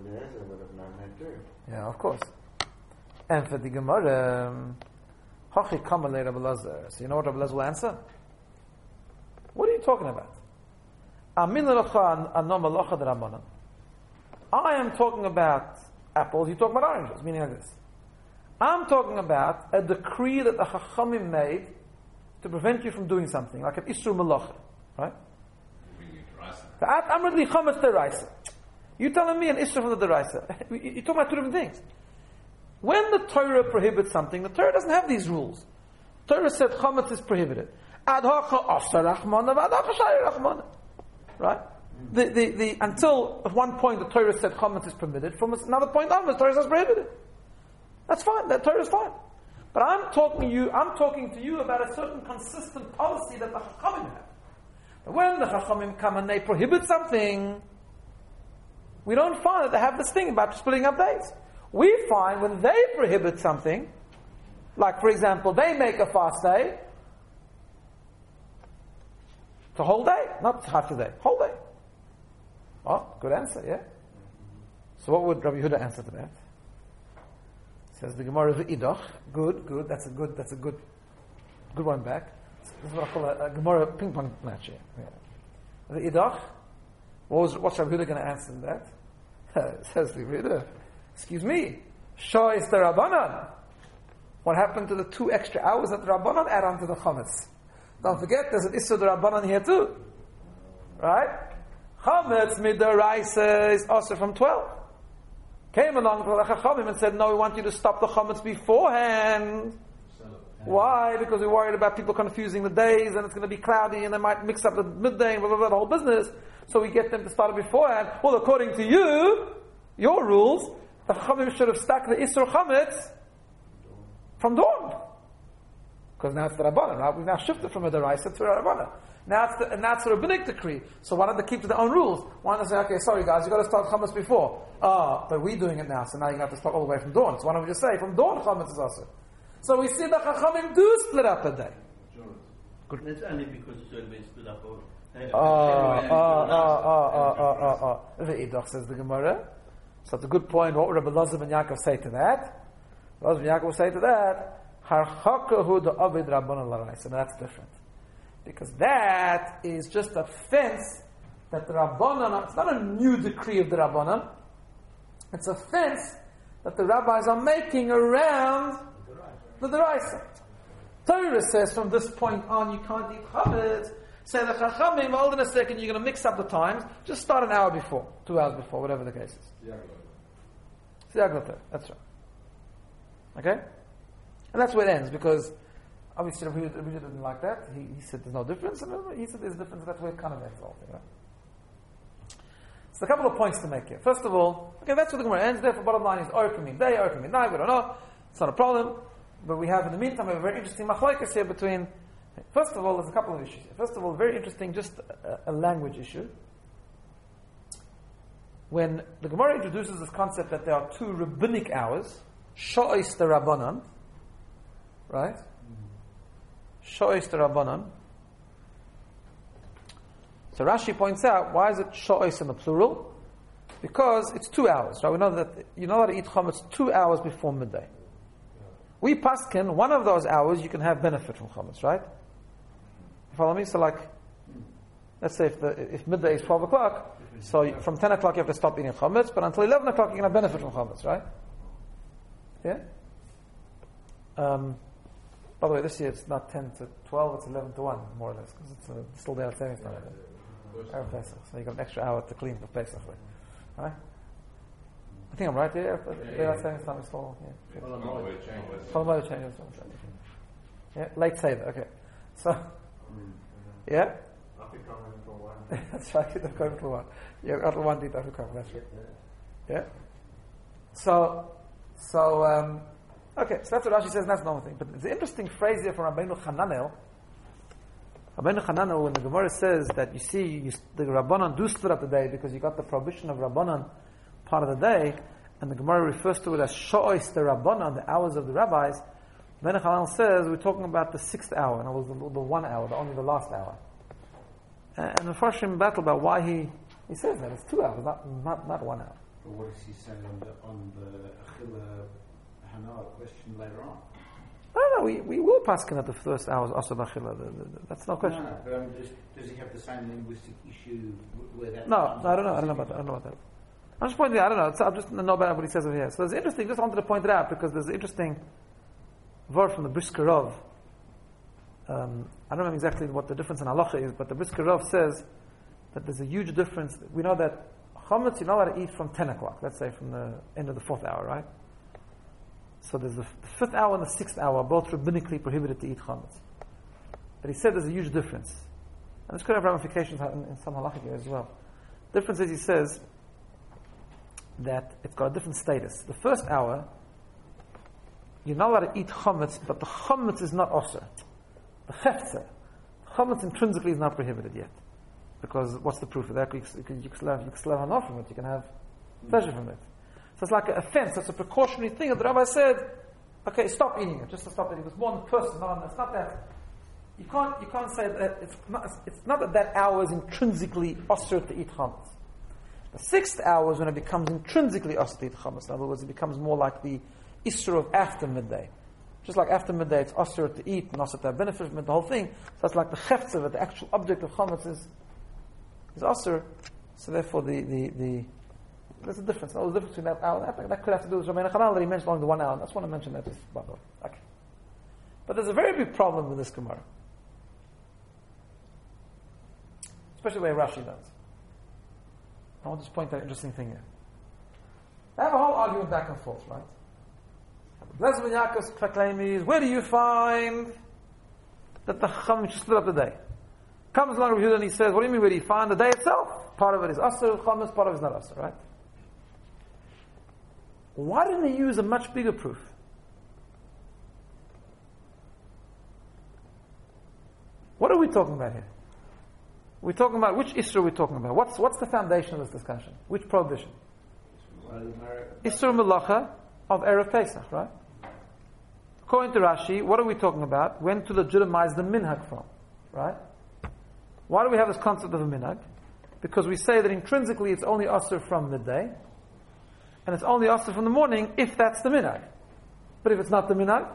Yeah, of course. And for the Gemara, Hachi Kamal Rabbi Elazar. So you know what Rabbi Elazar will answer? What are you talking about? Amin l'cha anom malacha d'Rabbanan. I am talking about apples, you talk about oranges, meaning like this. I'm talking about a decree that the Chachamim made to prevent you from doing something, like an Isur Malacha. Right? You're telling me an Isur from the Deraisa. You're talking about two different things. When the Torah prohibits something, the Torah doesn't have these rules. Torah said chametz is prohibited. Ad hocha asar rachmana, ad hocha shari rachmana. Right? The until at one point the Torah said chametz is permitted, from another point onwards Torah says prohibited. That's fine. That Torah is fine. But I'm talking to you about a certain consistent policy that the Chachamim have. When the Chachamim come and they prohibit something, we don't find that they have this thing about splitting up days. We find when they prohibit something, like for example, they make a fast day, it's a whole day, not half a day, whole day. Oh, good answer, yeah? So what would Rabbi Yehuda answer to that? Says the Gemara V'idach. Good. That's a good one back. This is what I call a Gemara ping pong match here. Yeah. V'idach. What's Rabbi Yehuda going to answer to that? Says the Yehuda, excuse me, Shois the Rabbanan. What happened to the 2 extra hours that the Rabbanan add on to the Chametz? Don't forget, there's an Issur the Rabbanan here too. Right? Chametz midaraisa is also from 12. Came along to the Chachamim and said, no, we want you to stop the chametz beforehand. Why? Because we're worried about people confusing the days and it's going to be cloudy and they might mix up the midday and blah, blah, blah, the whole business. So we get them to start it beforehand. Well, according to you, your rules, the Chachamim should have stuck the Isur chametz from dawn. Because now it's the Rabbanan, right? We've now shifted from a Deraisa to a Rabbanan. Now it's the rabbinic decree. So why don't they keep to their own rules? Why don't they say, okay, sorry guys, you've got to start chametz before. But we're doing it now, so now you have to start all the way from dawn. So why don't we just say, from dawn chametz is also. So we see that Chachamim do split up a day. Good. That's only because it's already been split up. Ve'idach says the Gemara. So it's a good point. What would Rabbi Elazar ben Yaakov say to that? Elazar ben Yaakov will say to that, Harchakahu the Abid Rabbanan l'Raisa. That's different. Because that is just a fence that the Rabbanan, it's not a new decree of the Rabbanan, it's a fence that the rabbis are making around the Deraisa. Torah says from this point on you can't eat chametz. Say the Chachamim, hold on a second, you're going to mix up the times, just start an hour before, 2 hours before, whatever the case is. Siyaglata, that's right. Okay? And that's where it ends, because obviously Rabbi Yehuda didn't like that. He said there's no difference, and he said there's a difference, and that's where it kind of ends the whole thing, right? So a couple of points to make here. First of all, okay, that's where the Gemara ends. Therefore, bottom line is, or can mean day, or can mean night, we don't know. It's not a problem. But we have, in the meantime, a very interesting machlokes here between, first of all, there's a couple of issues here. First of all, very interesting, just a language issue. When the Gemara introduces this concept that there are 2 rabbinic hours, Sho'is the Rabbanan, right? Sho'is the Rabbanan. So Rashi points out, why is it Sho'is in the plural? Because it's 2 hours, right? We know that you're not allowed to eat chametz 2 hours before midday. We paskin, one of those hours you can have benefit from chametz, right? You follow me? So like, let's say if midday is 12 o'clock, so from 10 o'clock you have to stop eating chametz, but until 11 o'clock you can have benefit from chametz, right? Yeah? By the way, this year it's not 10 to 12, it's 11 to 1, more or less, because it's still there at savings time. Erev Pesach, so you got an extra hour to clean for Pesach, right? I think I'm right there. Daylight savings time is still. Follow changes. Yeah, late save. Okay, so yeah. That's right. That's one. Yeah, got one detail to come. That's right. Yeah. So okay. So that's what Rashi says. And that's another thing. But it's an interesting phrase here from Rabbeinu Hananel. Rabbeinu Hananel, when the Gemara says that the Rabbanan do split up the day because you got the prohibition of Rabbanan part of the day, and the Gemara refers to it as Sho'is the Rabbanan, the hours of the rabbis. Rabbeinu Hananel says we're talking about the 6th hour, and it was the 1 hour, only the last hour. And the Farshim battle about why he says that it's 2 hours, not 1 hour. But what does he say on the Achila Hanal question later on? No, we will paskin at the first hours also b'achila. That's no question. No, but does he have the same linguistic issue where that? No, I don't know about that. I'm just pointing out, I don't know. I just know about what he says over here. So there's interesting, just wanted to point it out because there's an interesting word from the Brisker Rav. I don't know exactly what the difference in halacha is, but the Brisker Rav says that there's a huge difference. We know that chametz you're not allowed to eat from 10 o'clock, let's say from the end of the 4th hour, right? So there's the fifth hour and the sixth hour, both rabbinically prohibited to eat chametz. But he said there's a huge difference. And this could have ramifications in some halakhic as well. The difference is, he says, that it's got a different status. The first hour, you're not allowed to eat chametz, but the chametz is not osir. The chefza, chametz intrinsically is not prohibited yet. Because what's the proof of that? You can still have enough from it. You can have pleasure from it. So it's like a offense. It's a precautionary thing. And the rabbi said, okay, stop eating it. Just to stop eating it. It's more than the person. No, it's not that. You can't say that it's not that hour is intrinsically osir to eat chametz. The sixth hour is when it becomes intrinsically osir to eat chametz. In other words, it becomes more like the isra of after midday. Just like after midday, it's osir to eat and osir to have benefit from it, the whole thing. So it's like the chefz of it, the actual object of chametz is osir. So therefore, there's a difference. There's a difference between that hour and that could have to do with Rabbeinu Chanal that he mentioned only the 1 hour. I just want to mention that just by the way. Okay. But there's a very big problem with this Gemara. Especially the way Rashi does. I want to just point out an interesting thing here. They have a whole argument back and forth, right? Blessed Ben Yaakov's claim is, where do you find that the Chacham should split up the day? Comes along Rabbi Yehuda and he says, what do you mean where do you find the day itself? Part of it is Asr, Chametz, part of it is not Asr, right? Why didn't he use a much bigger proof? What are we talking about here? We're talking about, which Isra are we talking about? What's the foundation of this discussion? Which prohibition? Isra Melacha of Erev Pesach, right? According to Rashi, what are we talking about? When to legitimize the minhag from, right? Why do we have this concept of a minhag? Because we say that intrinsically it's only asr from midday, and it's only asr from the morning if that's the minhag. But if it's not the minhag,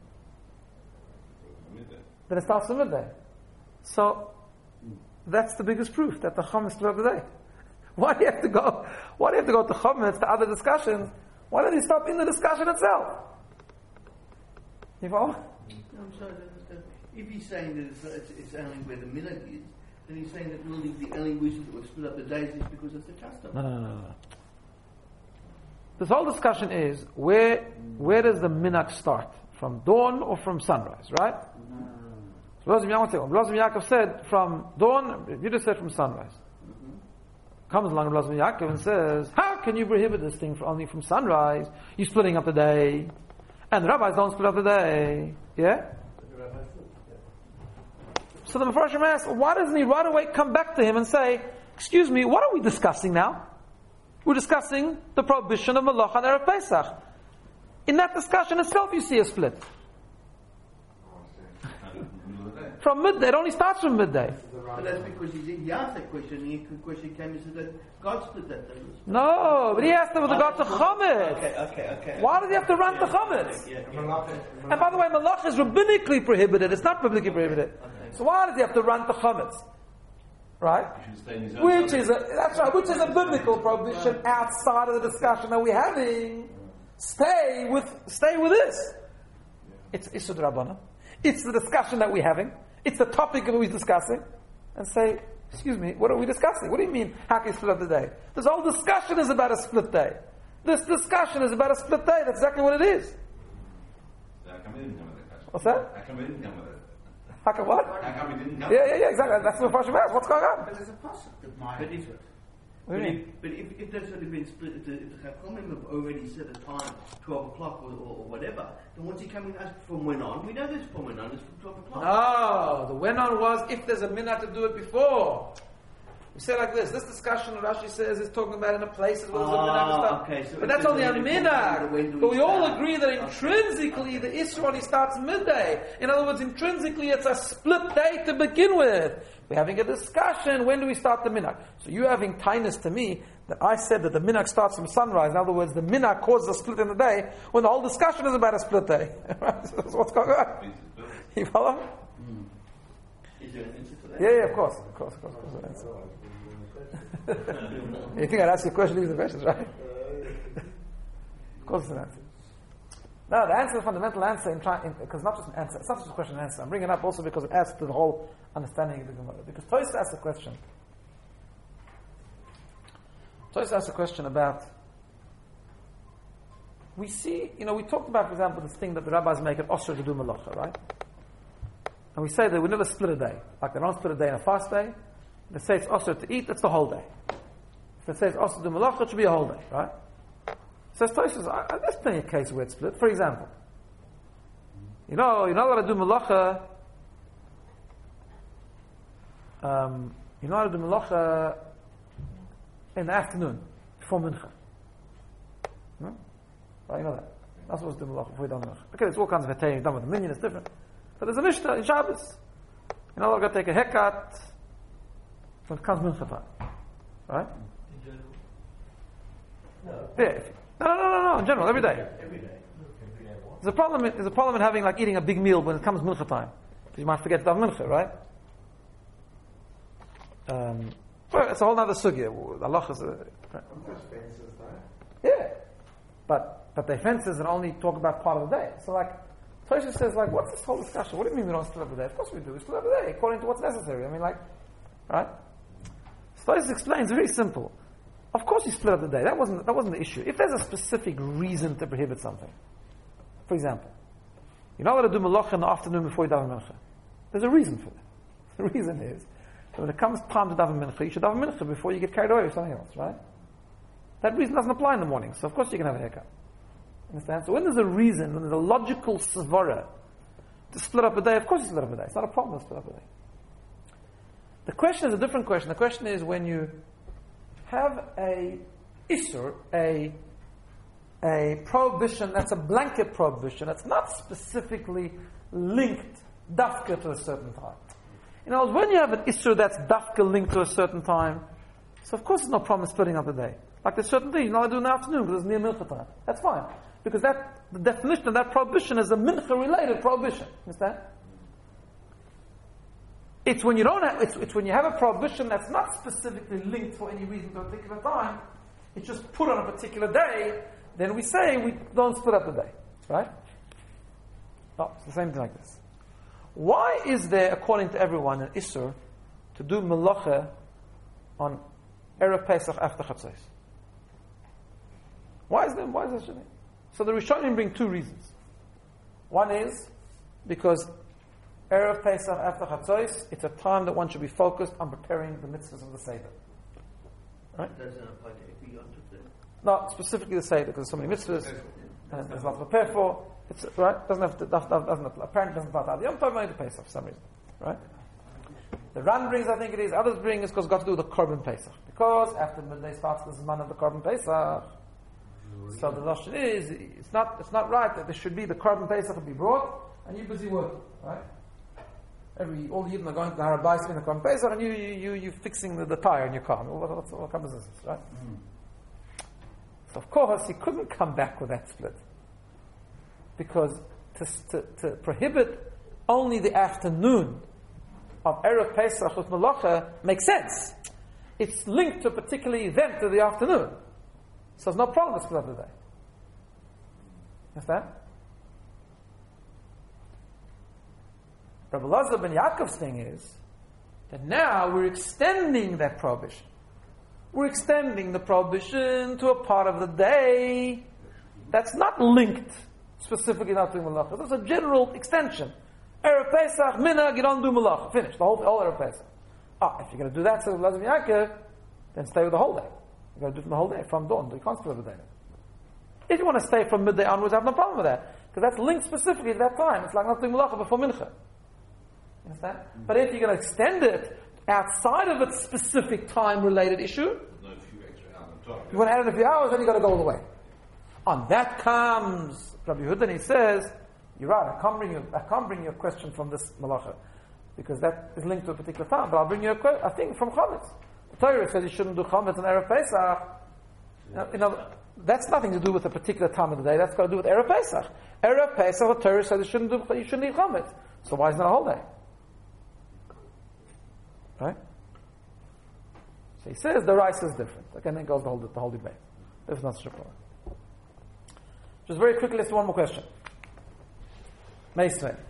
then it starts from midday. So that's the biggest proof that the chametz throughout the day. Why do you have to go? Why do you have to go to chametz to other discussions? Why don't you stop in the discussion itself? You follow? I'm sorry to understand. If he's saying that it's only where the minhag is, then he's saying that really the only reason that we've split up the days is because it's the custom. No. This whole discussion is where does the minhag start? From dawn or from sunrise, right? So Blazim Yaakov said from dawn, you just said from sunrise. Comes along Blazim Yaakov and says, how can you prohibit this thing only from sunrise? You're splitting up the day. And the rabbis don't split up the day. Yeah? So the Mefarshim asks, why doesn't he right away come back to him and say, excuse me, what are we discussing now? We're discussing the prohibition of Melacha and Erev Pesach. In that discussion itself you see a split. From midday, it only starts from midday. But that's because he asked that question, and the question came and said that God split that day. No, but he asked him with regard to chametz. Okay. Why does he have to run to chametz? And by the way, Melacha is rabbinically prohibited. It's not biblically prohibited. So why does he have to run to chametz? Right? Which is a biblical prohibition outside of the discussion that we're having. Stay with this. It's Isud Rabbana. It's the discussion that we're having. It's the topic that we're discussing. And say, excuse me, what are we discussing? What do you mean, how can you split up the day? This whole discussion is about a split day. This discussion is about a split day. That's exactly what it is. What's that? How come we didn't come with it? How come what? How come we didn't come Yeah, exactly. That's what Mepharshim asked. What's going on? But there's a possible. But if that's already been split, if the Chachamim have already set a time, 12 o'clock or whatever, then once he come and ask from when on, we know this from when on, it's from 12 o'clock. No, the when on was if there's a minhag to do it before. We say like this discussion Rashi says is talking about in a place as well as the minhag and stuff. Okay, so but that's only a minhag. But we all agree that intrinsically the Isra only starts midday. In other words, intrinsically it's a split day to begin with. We're having a discussion, when do we start the minhag? So you're having kindness to me that I said that the minhag starts from sunrise. In other words, the minhag causes a split in the day, when the whole discussion is about a split day. So that's what's going on. You follow? Is there an answer to that? Yeah, of course. You think I'd ask you a question, leave the questions, right? Of course it's an answer. No, the answer, the fundamental answer, because not just an answer, it's not just a question and answer. I'm bringing it up also because it adds to the whole understanding of the Gemara. Because Tosfos asked a question. Tosfos asked a question about we see, we talked about, for example, this thing that the rabbis make it osher to do malacha, right? And we say that we never split a day. Like they don't split a day in a fast day. They say it's osher to eat, that's the whole day. If they say it's osher to do malacha, it should be a whole day, right? So Tosfos, there's plenty of cases where it's split. For example, you're not allowed to do malacha. You're not allowed to do malacha in the afternoon before mincha. No? Right, you know that. Not supposed to do malacha before you do mincha. Okay, there's all kinds of heterim. You've done with the minyan, it's different. But there's a mishnah in Shabbos. You're not allowed to take a haircut when it comes mincha time. Right? In general. No. Yeah. No. In general, every day. Every day. There's a problem in having like eating a big meal when it comes mincha time. Because you might forget to have mincha, right? Well, it's a whole other sugya. Allah is yeah. But the offenses are only talk about part of the day. So like, Tosfos says like, what's this whole discussion? What do you mean we don't split up the day? Of course we do. We split up the day according to what's necessary. I mean like, right? So Tosfos explains very simple. Of course you split up the day. That wasn't the issue. If there's a specific reason to prohibit something, for example, you're not allowed to do malacha in the afternoon before you daven mincha. There's a reason for that. The reason is that when it comes time to daven mincha, you should daven mincha before you get carried away with something else, right? That reason doesn't apply in the morning, so of course you can have a haircut. Understand? So when there's a reason, when there's a logical svara to split up a day, of course you split up a day. It's not a problem to split up a day. The question is a different question. The question is when you have a isur, a prohibition that's a blanket prohibition, that's not specifically linked dafka to a certain time. In other words, when you have an isur that's dafka linked to a certain time, so of course there's no problem splitting up the day. Like there's certain things you're not going to do in the afternoon because it's near mincha time. That's fine. Because the definition of that prohibition is a mincha related prohibition. Understand? It's when you don't have, it's when you have a prohibition that's not specifically linked for any reason to a particular time, it's just put on a particular day, then we say we don't split up the day. Right? No, it's the same thing like this. Why is there, according to everyone, an isur to do melacha on Erev Pesach after Chatzos? Why is that shouldn't? So the Rishonim bring two reasons. One is because Erev Pesach after Chatzos, it's a time that one should be focused on preparing the mitzvahs of the Seder. Right? Doesn't apply to every Yom Tov then? Not specifically the Seder, because there's so many mitzvahs, and there's a lot to prepare for. It's, right? Doesn't have to, doesn't apply. Apparently doesn't apply to Yom Tov, only to Pesach for some reason. Right? The Ran brings, I think it is, others bring, is because it's got to do with the Korban Pesach. Because after midday starts the Zman of the Korban Pesach. So the notion is, it's not right that there should be the Korban Pesach to be brought, and you're busy working, right? All the Yidden are going to the Har HaBayis in the Korban Pesach, and you're fixing the tire in your car. What kind of business is this, right? So of course, he couldn't come back with that split. Because to prohibit only the afternoon of Erev Pesach with Malacha makes sense. It's linked to a particular event to the afternoon. So there's no problem to split up the day. Understand? Rabbi Elazar ben Yaakov's thing is that now we're extending that prohibition. We're extending the prohibition to a part of the day that's not linked specifically not doing malacha. That's a general extension. Erev Pesach, minhag, you don't do malacha. Finish. The whole Erev Pesach. If you're going to do that, says Elazar ben Yaakov, then stay with the whole day. You've got to do it from the whole day, from dawn. You can't split the day. If you want to stay from midday onwards, I have no problem with that. Because that's linked specifically to that time. It's like not doing malacha before mincha. You understand? But if you're going to extend it outside of its specific time-related issue, you want to add in a few hours, then you've got to go all the way. On that comes Rabbi Yehuda, and he says, you're right, I can't bring you a question from this malacha. Because that is linked to a particular time. But I'll bring you a thing from Chametz. The Torah says you shouldn't do Chametz on Erev Pesach. That's nothing to do with a particular time of the day. That's got to do with Erev Pesach. Erev Pesach, the Torah says you shouldn't eat Chametz. So why is it not a whole day? Right? So he says the rice is different. Again, then goes the whole debate. There's not such a problem. Just very quickly, let's do one more question. Meisvei.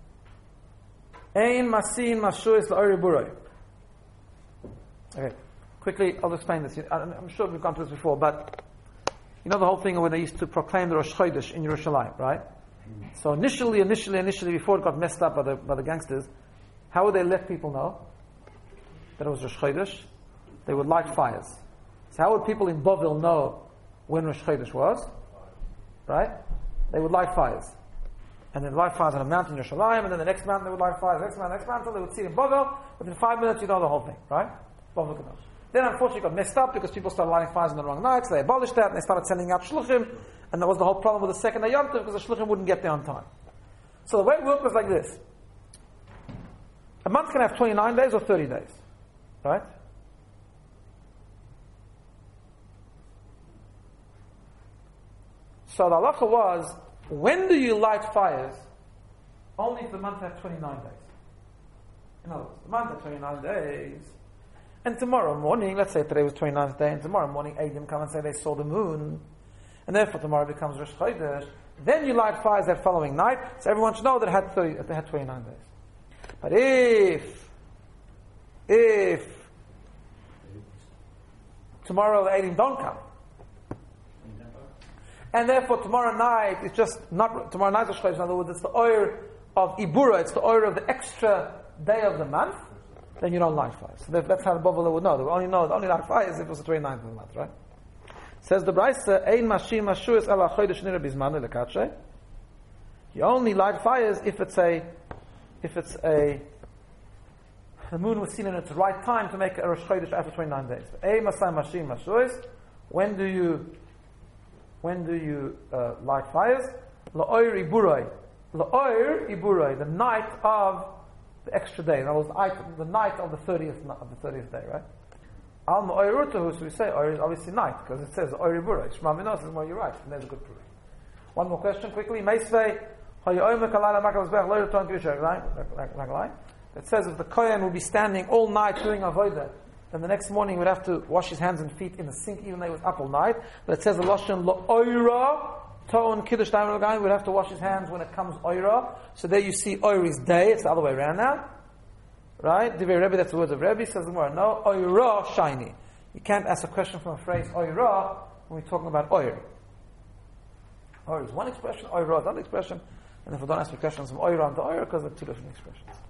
Ein masin mashuis la'ori buroi. Okay. Quickly, I'll explain this. I'm sure we've gone through this before, but you know the whole thing when they used to proclaim the Rosh Chodesh in Yerushalayim, right? So initially, before it got messed up by the gangsters, how would they let people know that it was Rosh Chodesh? They would light fires. So how would people in Bovel know when Rosh Chodesh was? Right? They would light fires. And then light fires on a mountain in Yerushalayim, and then the next mountain they would light fires, next mountain, until they would see it in Bovel. Within 5 minutes, you know the whole thing, right? Bovel Kadosh. Then unfortunately it got messed up because people started lighting fires on the wrong nights, so they abolished that, and they started sending out shluchim, and that was the whole problem with the second day Yom Tov, because the shluchim wouldn't get there on time. So the way it worked was like this. A month can have 29 days or 30 days, right? So the halacha was, when do you light fires? Only if the month had 29 days. In other words, the month had 29 days, and tomorrow morning, let's say today was 29th day, and tomorrow morning Eidim come and say they saw the moon, and therefore tomorrow becomes Rosh Chodesh, then you light fires that following night, so everyone should know that it had 29 days. But if tomorrow the Eidim don't come, and therefore tomorrow night, it's just not, tomorrow night Rosh Chodesh, in other words, it's the oir of Ibura, it's the oir of the extra day of the month, then you don't light fires. So that's how the Bovel would know. They would only light fires if it was the 29th of the month, right? Says the Brisa, Ein mashim mashuis ala chodesh nira bizman lekatshe. You only light fires if the moon was seen in its right time to make a Rosh Chodesh after 29 days. Ein masay mashim mashuis. When do you light fires? La'oir iburoi. La'oir iburoi. The night of the extra day. In other words, the night of the 30th day, right? Al ma'oirutahu, so we say oir is obviously night, because it says oir iburoi. Shema minos is more, you're right, and there's a good proof. One more question quickly. Meisvei, hayoyme kalala makal zbech loir ton kirisha, right? It says if the kohen will be standing all night doing avodah, then the next morning he would have to wash his hands and feet in the sink, even though he was up all night. But it says the lashon lo'oira, To'on Kiddush Daimon guy would have to wash his hands when it comes Oira. So there you see Oir is day, it's the other way around now. Right? Divrei Rebbe, that's the words of Rebbe, says the Gemara. No, Oira shiny. You can't ask a question from a phrase Oira when we're talking about Oir. Oir is one expression, Oira is another expression, and if we don't ask the questions from Oira onto Oir, because they're two different expressions.